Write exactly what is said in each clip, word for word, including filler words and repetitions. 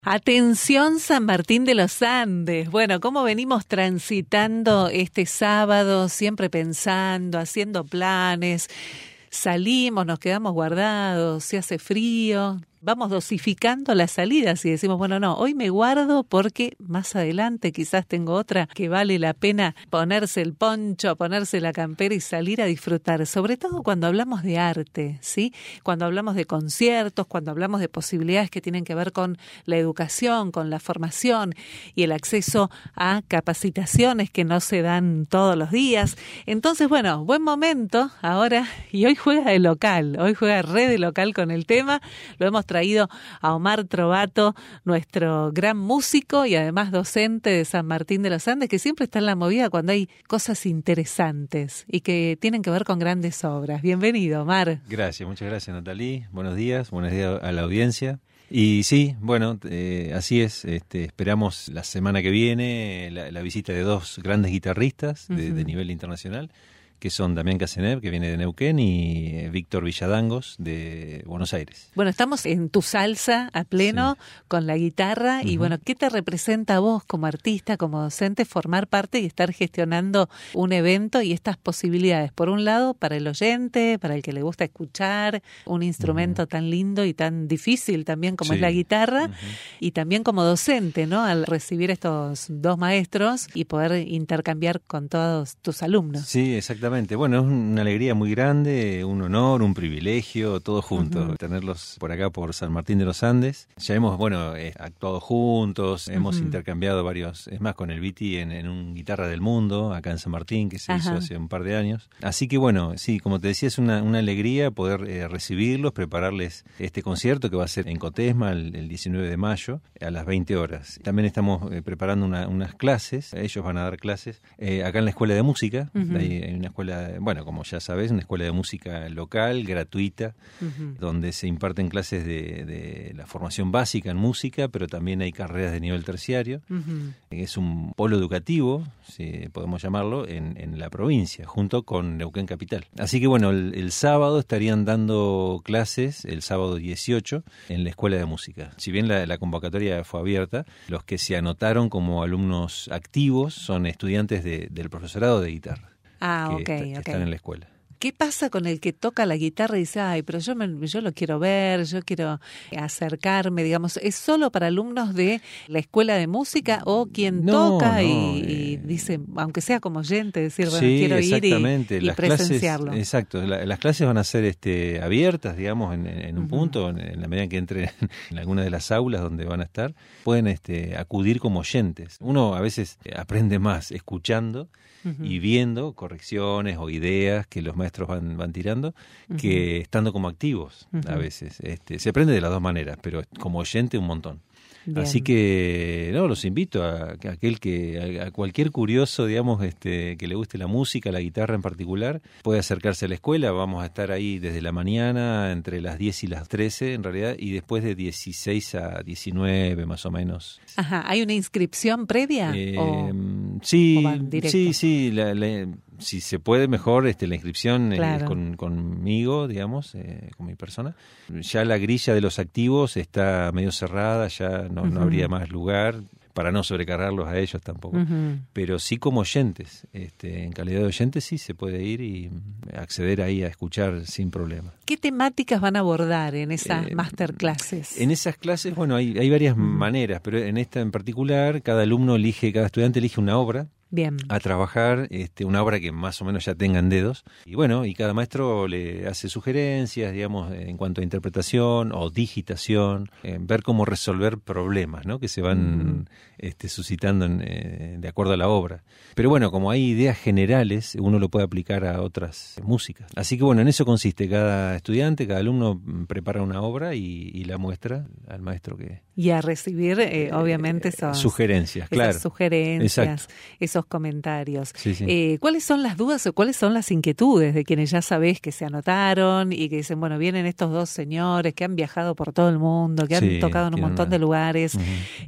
Atención San Martín de los Andes. Bueno, ¿cómo venimos transitando este sábado? Siempre pensando, haciendo planes. Salimos, nos quedamos guardados, se hace frío. Vamos dosificando las salidas y decimos, bueno, no, hoy me guardo porque más adelante quizás tengo otra que vale la pena ponerse el poncho, ponerse la campera y salir a disfrutar. Sobre todo cuando hablamos de arte, ¿sí? Cuando hablamos de conciertos, cuando hablamos de posibilidades que tienen que ver con la educación, con la formación y el acceso a capacitaciones que no se dan todos los días. Entonces, bueno, buen momento ahora, y hoy juega de local, hoy juega re de local con el tema. Lo hemos traído a Omar Trovato, nuestro gran músico y además docente de San Martín de los Andes, que siempre está en la movida cuando hay cosas interesantes y que tienen que ver con grandes obras. Bienvenido, Omar. Gracias, muchas gracias, Natalí. Buenos días, buenos días a la audiencia. Y sí, bueno, eh, así es. Este, esperamos la semana que viene la, la visita de dos grandes guitarristas de, uh-huh. de nivel internacional, que son Damián Casenev, que viene de Neuquén, y eh, Víctor Villadangos, de Buenos Aires. Bueno, estamos en tu salsa a pleno, sí. con la guitarra, uh-huh. y bueno, ¿qué te representa a vos como artista, como docente, formar parte y estar gestionando un evento y estas posibilidades? Por un lado, para el oyente, para el que le gusta escuchar, un instrumento uh-huh. tan lindo y tan difícil también como sí. es la guitarra, uh-huh. y también como docente, ¿no? Al recibir estos dos maestros y poder intercambiar con todos tus alumnos. Sí, exactamente. Bueno, es una alegría muy grande, un honor, un privilegio, todo junto, uh-huh. tenerlos por acá por San Martín de los Andes. Ya hemos, bueno, eh, actuado juntos, uh-huh. hemos intercambiado varios, es más, con el Viti en, en un Guitarra del Mundo, acá en San Martín, que se uh-huh. hizo hace un par de años. Así que bueno, sí, como te decía, es una, una alegría poder eh, recibirlos, prepararles este concierto que va a ser en Cotesma el, el diecinueve de mayo a las veinte horas. También estamos eh, preparando una, unas clases, ellos van a dar clases eh, acá en la Escuela de Música, uh-huh. hay, hay una escuela bueno, como ya sabes, una escuela de música local, gratuita, uh-huh. donde se imparten clases de, de la formación básica en música, pero también hay carreras de nivel terciario. Uh-huh. Es un polo educativo, si podemos llamarlo, en, en la provincia, junto con Neuquén Capital. Así que bueno, el, el sábado estarían dando clases, el sábado dieciocho, en la escuela de música. Si bien la, la convocatoria fue abierta, los que se anotaron como alumnos activos son estudiantes de, del profesorado de guitarra. Ah, que, okay, está, que okay. están en la escuela. ¿Qué pasa con el que toca la guitarra y dice, ay, pero yo, me, yo lo quiero ver, yo quiero acercarme, digamos? ¿Es solo para alumnos de la escuela de música o quien no, toca no, y, eh, y dice, aunque sea como oyente, decir, bueno, sí, quiero ir y, y las presenciarlo? Clases, exacto, la, las clases van a ser este, abiertas, digamos, en, en un uh-huh. punto, en, en la medida que entren en alguna de las aulas donde van a estar, pueden este, acudir como oyentes. Uno a veces aprende más escuchando uh-huh. y viendo correcciones o ideas que los maestros van, van tirando, uh-huh. que estando como activos uh-huh. a veces. Este, se aprende de las dos maneras, pero como oyente un montón. Bien. Así que no, los invito a, a aquel que a, a cualquier curioso, digamos, este, que le guste la música, la guitarra en particular, puede acercarse a la escuela. Vamos a estar ahí desde la mañana, entre las diez y las trece en realidad, y después de dieciséis a diecinueve más o menos. Ajá, ¿hay una inscripción previa? Eh, o, sí, o van directo? sí, sí, la, la, si se puede mejor, este, la inscripción claro. es con, conmigo, digamos, eh, con mi persona. Ya la grilla de los activos está medio cerrada, ya no, uh-huh. no habría más lugar para no sobrecargarlos a ellos tampoco. Uh-huh. Pero sí como oyentes, este, en calidad de oyentes sí se puede ir y acceder ahí a escuchar sin problema. ¿Qué temáticas van a abordar en esas eh, masterclasses? En esas clases, bueno, hay, hay varias uh-huh. maneras, pero en esta en particular, cada alumno elige, cada estudiante elige una obra. Bien. A trabajar este, una obra que más o menos ya tengan dedos. Y bueno, y cada maestro le hace sugerencias, digamos, en cuanto a interpretación o digitación, eh, ver cómo resolver problemas, ¿no? Que se van mm. este, suscitando en, eh, de acuerdo a la obra. Pero bueno, como hay ideas generales, uno lo puede aplicar a otras músicas. Así que bueno, en eso consiste. Cada estudiante, cada alumno prepara una obra y, y la muestra al maestro que... Y a recibir, eh, obviamente, esos, sugerencias, esas claro. sugerencias, Exacto. esos comentarios. Sí, sí. Eh, ¿Cuáles son las dudas o cuáles son las inquietudes de quienes ya sabés que se anotaron y que dicen, bueno, vienen estos dos señores que han viajado por todo el mundo, que sí, han tocado en un montón una... de lugares? Uh-huh.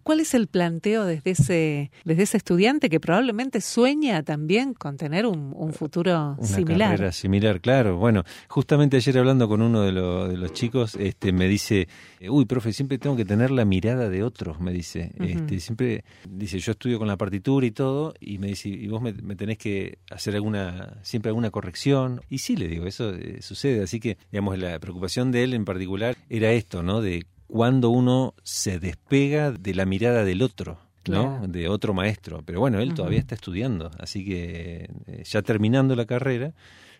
¿Cuál es el planteo desde ese, desde ese estudiante que probablemente sueña también con tener un, un futuro Una similar? Una carrera similar, claro. Bueno, justamente ayer hablando con uno de, lo, de los chicos, este, me dice, uy, profe, siempre tengo que tener la mirada de otros, me dice. Uh-huh. Este, siempre, dice, yo estudio con la partitura y todo, y me dice, y vos me, me tenés que hacer alguna, siempre alguna corrección. Y sí, le digo, eso eh, sucede. Así que, digamos, la preocupación de él en particular era esto, ¿no? De cuando uno se despega de la mirada del otro, ¿no? Claro. De otro maestro. Pero bueno, él uh-huh. todavía está estudiando, así que eh, ya terminando la carrera,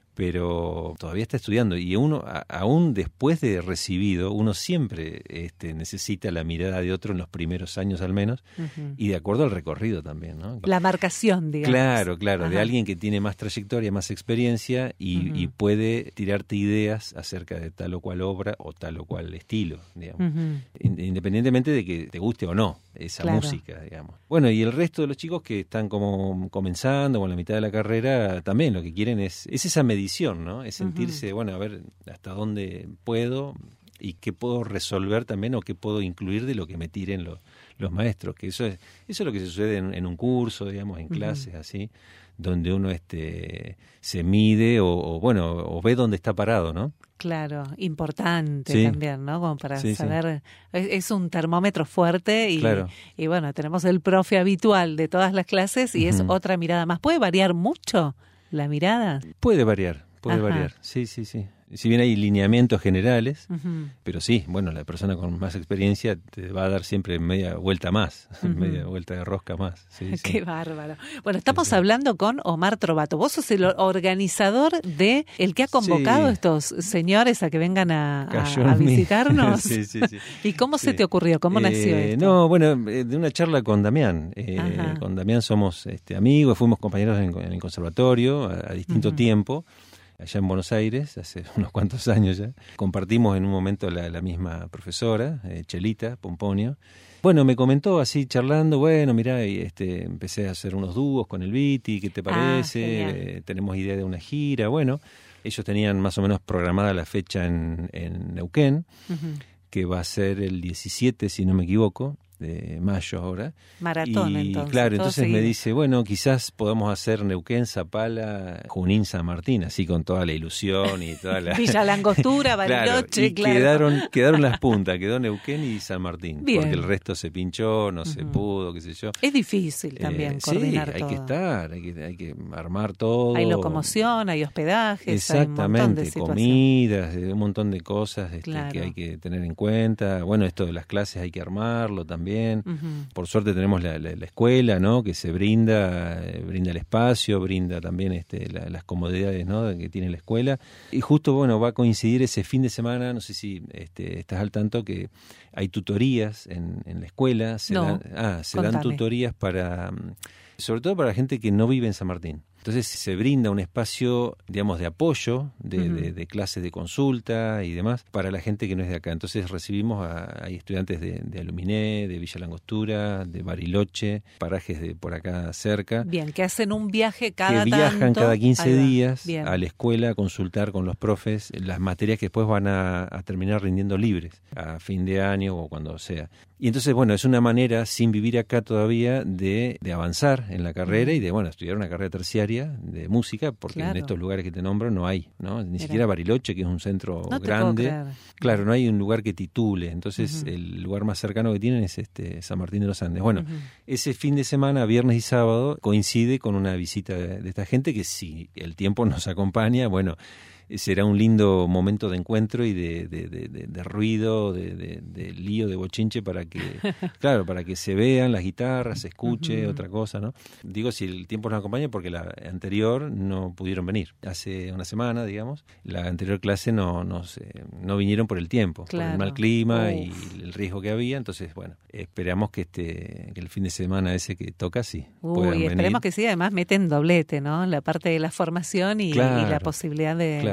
pero todavía está estudiando. Y uno, a, aún después de recibido, uno siempre este, necesita la mirada de otro en los primeros años al menos, uh-huh. y de acuerdo al recorrido también, ¿no? La marcación, digamos. Claro, claro, Ajá. de alguien que tiene más trayectoria, más experiencia y, uh-huh. y puede tirarte ideas acerca de tal o cual obra o tal o cual estilo, digamos. Uh-huh. Independientemente de que te guste o no esa claro. música, digamos. Bueno, y el resto de los chicos que están como comenzando o en la mitad de la carrera, también lo que quieren es, es esa medición, ¿no? Es sentirse, uh-huh. bueno, a ver hasta dónde puedo y qué puedo resolver también o qué puedo incluir de lo que me tiren los, los maestros, que eso es, eso es lo que sucede en, en un curso, digamos, en uh-huh. clases así, donde uno este se mide o, o bueno, o ve dónde está parado, ¿no? Claro, importante sí. también, ¿no? Como para sí, saber, sí. Es, es un termómetro fuerte y, claro. y bueno, tenemos el profe habitual de todas las clases y uh-huh. es otra mirada más. ¿Puede variar mucho la mirada? Puede variar, puede Ajá. variar, sí, sí, sí. Si bien hay lineamientos generales, uh-huh. pero sí, bueno, la persona con más experiencia te va a dar siempre media vuelta más, uh-huh. media vuelta de rosca más. Sí, Qué sí. bárbaro. Bueno, estamos sí, sí. hablando con Omar Trovato. Vos sos el organizador de el que ha convocado a sí. estos señores a que vengan a, a, a visitarnos. sí, sí, sí. ¿Y cómo sí. se te ocurrió? ¿Cómo eh, nació esto? No, bueno, de una charla con Damián. Eh, con Damián somos este, amigos, fuimos compañeros en, en el conservatorio a, a distinto uh-huh. tiempo. Allá en Buenos Aires, hace unos cuantos años ya. Compartimos en un momento la, la misma profesora, eh, Chelita Pomponio. Bueno, me comentó así charlando, bueno, mirá, y este, empecé a hacer unos dúos con el Viti, ¿qué te parece? Ah, eh, tenemos idea de una gira, bueno. Ellos tenían más o menos programada la fecha en, en Neuquén, uh-huh. que va a ser el diecisiete, si no me equivoco, de mayo ahora. Maratón, y, entonces. Claro, entonces seguido. me dice, bueno, quizás podamos hacer Neuquén, Zapala, Junín, San Martín, así con toda la ilusión y toda la... Villa La Angostura, Bariloche, claro. Y claro. quedaron, quedaron las puntas, quedó Neuquén y San Martín. Bien. Porque el resto se pinchó, no uh-huh. se pudo, qué sé yo. Es difícil también eh, coordinar sí, hay todo. que estar, hay que, hay que armar todo. Hay locomoción, hay hospedajes, exactamente, hay un montón de comidas, un montón de cosas este, claro. que hay que tener en cuenta. Bueno, esto de las clases hay que armarlo también. Uh-huh. Por suerte tenemos la, la, la escuela, ¿no? Que se brinda, eh, brinda el espacio, brinda también este, la, las comodidades, ¿no? Que tiene la escuela. Y justo, bueno, va a coincidir ese fin de semana, no sé si este, estás al tanto, que hay tutorías en, en la escuela. Se no, dan, ah, se contame. dan tutorías para, sobre todo para la gente que no vive en San Martín. Entonces se brinda un espacio, digamos, de apoyo, de, uh-huh. de, de clases de consulta y demás, para la gente que no es de acá. Entonces recibimos a, hay estudiantes de, de Aluminé, de Villa La Angostura, de Bariloche, parajes de por acá cerca. Bien, que hacen un viaje cada Que viajan tanto. cada quince días Bien. a la escuela a consultar con los profes las materias que después van a, a terminar rindiendo libres, a fin de año o cuando sea. Y entonces, bueno, es una manera, sin vivir acá todavía, de, de avanzar en la carrera uh-huh. y de, bueno, estudiar una carrera terciaria de música, porque claro. en estos lugares que te nombro no hay, ¿no? Ni Era. siquiera Bariloche, que es un centro no grande. Claro, no hay un lugar que titule. Entonces, uh-huh. el lugar más cercano que tienen es este San Martín de los Andes. Bueno, uh-huh. ese fin de semana, viernes y sábado, coincide con una visita de, de esta gente que, si el tiempo nos acompaña, bueno, será un lindo momento de encuentro y de, de, de, de, de ruido, de, de, de lío, de bochinche, para que, claro, para que se vean las guitarras, se escuche, uh-huh. otra cosa, ¿no? Digo, si el tiempo nos acompaña, porque la anterior no pudieron venir. Hace una semana, digamos, la anterior clase no, no, se, no vinieron por el tiempo, claro. por el mal clima Uf. y el riesgo que había. Entonces, bueno, esperamos que este que el fin de semana ese que toca, sí, Uy, puedan y esperemos venir. que sí, además meten doblete, ¿no? La parte de la formación y, claro, y la posibilidad de, claro.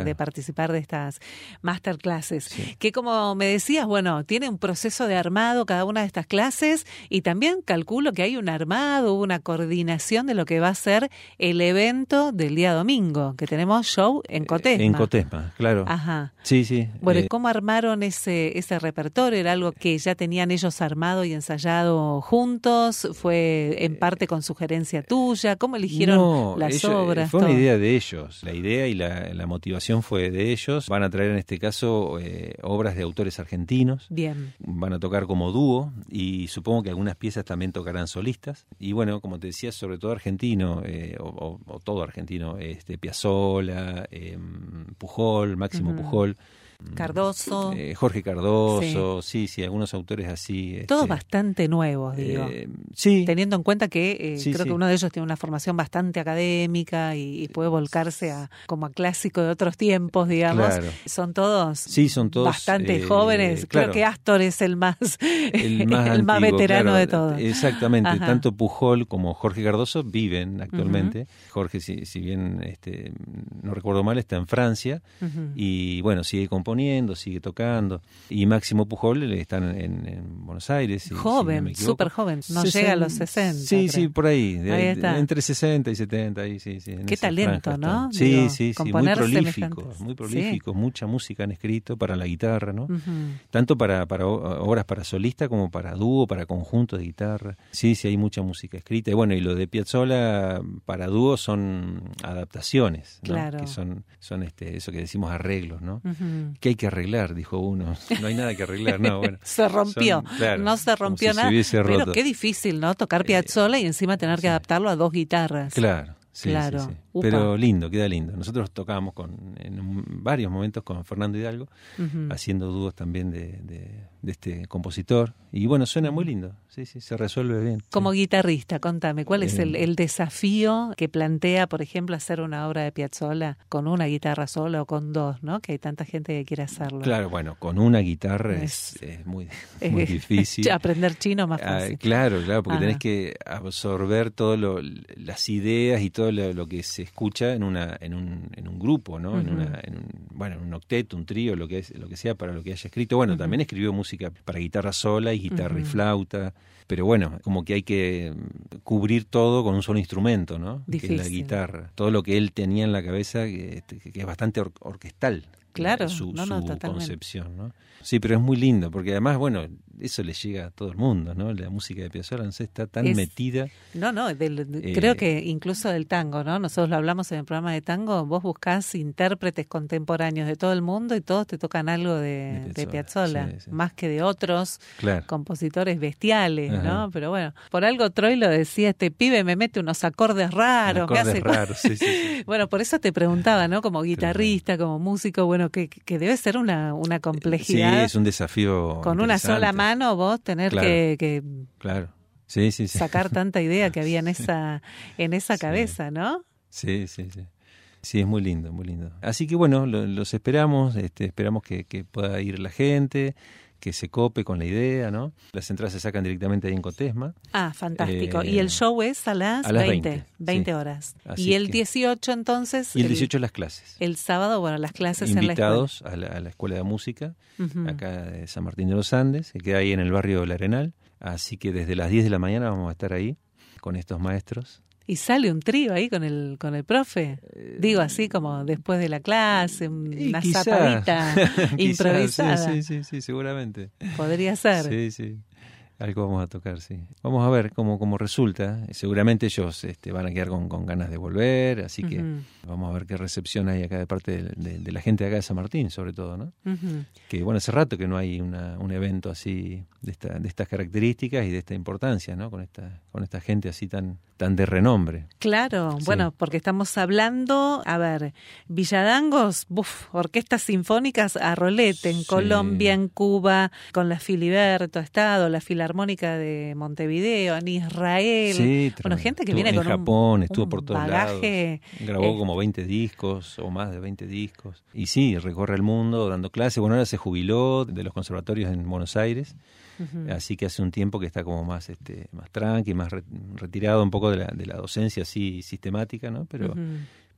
de participar de estas masterclasses. Sí. Que como me decías, bueno, tiene un proceso de armado cada una de estas clases y también calculo que hay un armado, una coordinación de lo que va a ser el evento del día domingo, que tenemos show en Cotesma. En Cotesma, claro. Ajá. Sí, sí. Bueno, eh, ¿cómo armaron ese, ese repertorio? ¿Era algo que ya tenían ellos armado y ensayado juntos? ¿Fue en parte con sugerencia tuya? ¿Cómo eligieron no, las ellos, obras? Fue todo? una idea de ellos. La idea y la, la motivación fue de ellos. Van a traer en este caso eh, obras de autores argentinos. Bien. Van a tocar como dúo y supongo que algunas piezas también tocarán solistas. Y bueno, como te decía, sobre todo argentino, eh, o, o, o todo argentino, este Piazzolla, eh, Pujol, Máximo uh-huh. Pujol. Cardoso. Eh, Jorge Cardoso, sí. sí, sí, algunos autores así. Todos este, bastante nuevos, digo. Eh, sí. Teniendo en cuenta que eh, sí, creo sí. que uno de ellos tiene una formación bastante académica y, y puede volcarse a como a clásico de otros tiempos, digamos. Claro. Son todos, sí, son todos bastante eh, jóvenes. Claro. Creo que Astor es el más, el más, el antiguo, más veterano claro, de todos. Exactamente. Ajá. Tanto Pujol como Jorge Cardoso viven actualmente. Uh-huh. Jorge, si, si bien este, no recuerdo mal, está en Francia uh-huh. y bueno, sigue componiendo, sigue tocando. Y Máximo Pujol está en, en, en Buenos Aires. Si, joven, si no súper joven. No sesenta, llega a los sesenta. Sí, creo. sí, por ahí. De, ahí está. De, entre sesenta y setenta. Ahí, sí, sí, Qué talento, ¿no? Sí, Digo, sí, sí. Muy prolíficos, muy prolíficos. Sí. Mucha música han escrito para la guitarra, ¿no? Uh-huh. Tanto para, para obras para solista como para dúo, para conjunto de guitarra. Sí, sí, hay mucha música escrita. Y bueno, y lo de Piazzolla para dúo son adaptaciones, ¿no? Claro. Que son, son este, eso que decimos arreglos, ¿no? Uh-huh. Que hay que arreglar, dijo uno. No hay nada que arreglar, no, bueno. Se rompió, son, claro, no se rompió si nada. Se pero roto. qué difícil, ¿no? Tocar Piazzolla y encima tener que sí. adaptarlo a dos guitarras. Claro. Sí, claro. sí, sí. Pero lindo, queda lindo. Nosotros tocábamos con, en un, varios momentos con Fernando Hidalgo, uh-huh. haciendo dúos también de, de, de este compositor. Y bueno, suena muy lindo. Sí, sí, se resuelve bien. Como sí. guitarrista, contame, ¿cuál eh, es el, el desafío que plantea, por ejemplo, hacer una obra de Piazzolla con una guitarra sola o con dos, ¿no? Que hay tanta gente que quiere hacerlo. Claro, bueno, con una guitarra es, es, es muy, muy difícil. Aprender chino más fácil. Ah, claro, claro, porque Ajá. tenés que absorber todo lo, las ideas y todo lo, lo que se escucha en una en un, en un grupo, ¿no? Uh-huh. En una en un, bueno, en un octeto, un trío, lo que es lo que sea para lo que haya escrito. Bueno, uh-huh. también escribió música para guitarra sola y guitarra uh-huh. y flauta, pero bueno, como que hay que cubrir todo con un solo instrumento, ¿no? Difícil. Que es la guitarra. Todo lo que él tenía en la cabeza, que, que es bastante or- orquestal. Claro, su, no, no, su totalmente. concepción, ¿no? Sí, pero es muy lindo, porque además, bueno, eso le llega a todo el mundo, ¿no? La música de Piazzolla, no sé, está tan es, metida. No, no, del, eh, creo que incluso del tango, ¿no? Nosotros lo hablamos en el programa de tango, vos buscás intérpretes contemporáneos de todo el mundo y todos te tocan algo de, de Piazzolla, de Piazzolla sí, sí. más que de otros claro. compositores bestiales, Ajá. ¿no? Pero bueno, por algo Troilo decía, este pibe me mete unos acordes raros. Acordes ¿qué hace? raros, sí, sí, sí. Bueno, por eso te preguntaba, ¿no? Como guitarrista, claro. como músico, bueno, que, que debe ser una, una complejidad. Sí, es un desafío. Con una sola mano vos tener claro, que, que claro. Sí, sí, sí. sacar tanta idea que había en esa, en esa sí. cabeza, ¿no? Sí, sí, sí. Sí, es muy lindo, muy lindo. Así que bueno, lo, los esperamos, este, esperamos que, que pueda ir la gente, que se cope con la idea, ¿no? Las entradas se sacan directamente ahí en Cotesma. Ah, fantástico. Eh, y el show es a las, a las veinte, veinte, veinte sí. horas. Así y el que, dieciocho entonces... Y el dieciocho el, las clases. El sábado, bueno, las clases Invitados en la escuela. a la, a la Escuela de Música, uh-huh. acá de San Martín de los Andes, que queda ahí en el barrio del Arenal. Así que desde las diez de la mañana vamos a estar ahí con estos maestros. Y sale un trío ahí con el con el profe. Digo así como después de la clase, una quizá, zapadita improvisada. Sí, sí, sí, seguramente. Podría ser. Sí, sí. Algo vamos a tocar, sí. Vamos a ver cómo, cómo resulta. Seguramente ellos este, van a quedar con, con ganas de volver, así que uh-huh. vamos a ver qué recepción hay acá de parte de, de, de la gente de acá de San Martín, sobre todo, ¿no? Uh-huh. Que bueno, hace rato que no hay una, un evento así de, esta, de estas características y de esta importancia, ¿no? Con esta, con esta gente así tan, tan de renombre. Claro, sí. Bueno, porque estamos hablando, a ver, Villadangos, uf, orquestas sinfónicas a rolete, en sí. Colombia, en Cuba, con la Filiberto, ha estado, la Filarmónica de Montevideo, en Israel, sí, bueno, gente que estuvo viene en con Japón, un, estuvo un por todos bagaje, lados, grabó eh, como veinte discos o más de veinte discos, y sí, recorre el mundo dando clases. Bueno, ahora se jubiló de los conservatorios en Buenos Aires, uh-huh. así que hace un tiempo que está como más este más tranqui, más re, retirado un poco de la, de la docencia así sistemática, ¿no? Pero, uh-huh.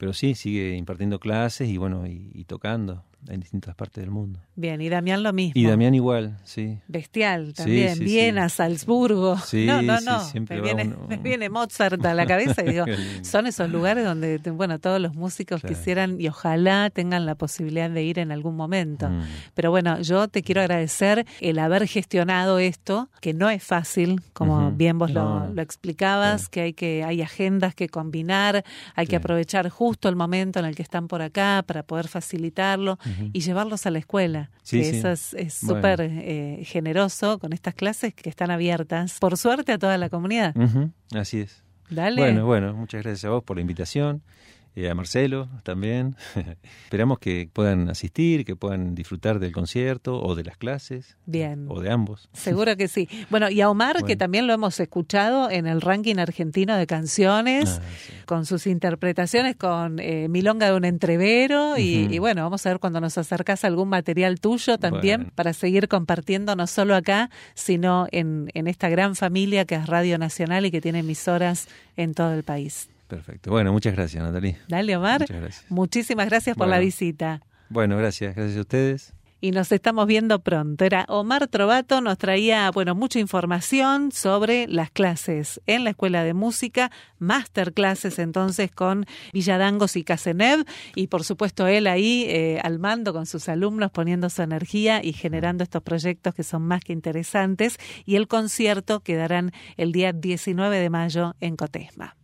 pero sí, sigue impartiendo clases y bueno, y, y tocando en distintas partes del mundo. Bien, y Damián lo mismo. Y Damián igual, sí. Bestial también, Sí, sí, Viena, sí. Salzburgo. Sí, no, no, sí, no, siempre me va viene, uno- me viene Mozart a la cabeza y digo, Qué lindo. son esos lugares donde, bueno, todos los músicos Claro. quisieran y ojalá tengan la posibilidad de ir en algún momento. Mm. Pero bueno, yo te quiero agradecer el haber gestionado esto, que no es fácil, como Ujú. bien vos No, lo, no. lo explicabas, Claro. que hay que hay agendas que combinar, hay que Claro. aprovechar justo el momento en el que están por acá para poder facilitarlo Ujú. y llevarlos a la escuela. Sí, que sí. eso es es Bueno. súper eh, generoso con estas clases que están abiertas, por suerte, a toda la comunidad. Ujú, así es. Dale. Bueno, bueno, muchas gracias a vos por la invitación, eh, a Marcelo también. Esperamos que puedan asistir, que puedan disfrutar del concierto o de las clases. Bien. O de ambos. Seguro que sí. Bueno, y a Omar, Bueno. que también lo hemos escuchado en el ranking argentino de canciones, Ah, sí. con sus interpretaciones, con eh, Milonga de un entrevero, y, Ujú. y bueno, vamos a ver cuando nos acercás algún material tuyo también, Bueno. para seguir compartiendo no solo acá, sino en, en esta gran familia que es Radio Nacional y que tiene emisoras en todo el país. Perfecto. Bueno, muchas gracias, Natalie. Dale, Omar. Muchas gracias. Muchísimas gracias por Bueno. la visita. Bueno, gracias. Gracias a ustedes. Y nos estamos viendo pronto. Era Omar Trovato, nos traía, bueno, mucha información sobre las clases en la Escuela de Música, masterclasses entonces con Villadangos y Casenev, y por supuesto él ahí eh, al mando con sus alumnos poniendo su energía y generando estos proyectos que son más que interesantes, y el concierto que darán el día diecinueve de mayo en Cotesma.